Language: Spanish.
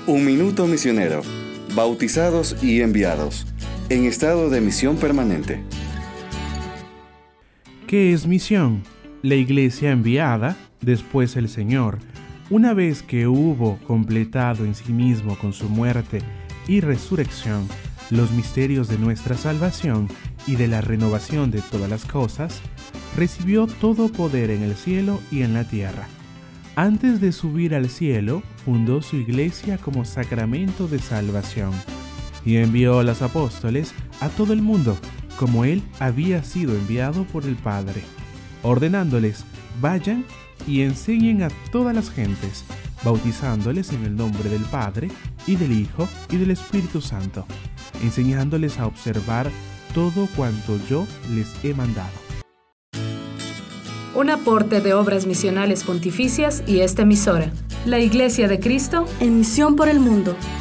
Un minuto misionero. Bautizados y enviados. En estado de misión permanente. ¿Qué es misión? La iglesia enviada, después el Señor, una vez que hubo completado en sí mismo con su muerte y resurrección los misterios de nuestra salvación y de la renovación de todas las cosas, recibió todo poder en el cielo y en la tierra. Antes de subir al cielo, fundó su iglesia como sacramento de salvación y envió a los apóstoles a todo el mundo, como él había sido enviado por el Padre, ordenándoles: vayan y enseñen a todas las gentes, bautizándoles en el nombre del Padre, y del Hijo, y del Espíritu Santo, enseñándoles a observar todo cuanto yo les he mandado. Un aporte de Obras Misionales Pontificias y esta emisora, la Iglesia de Cristo, en misión por el mundo.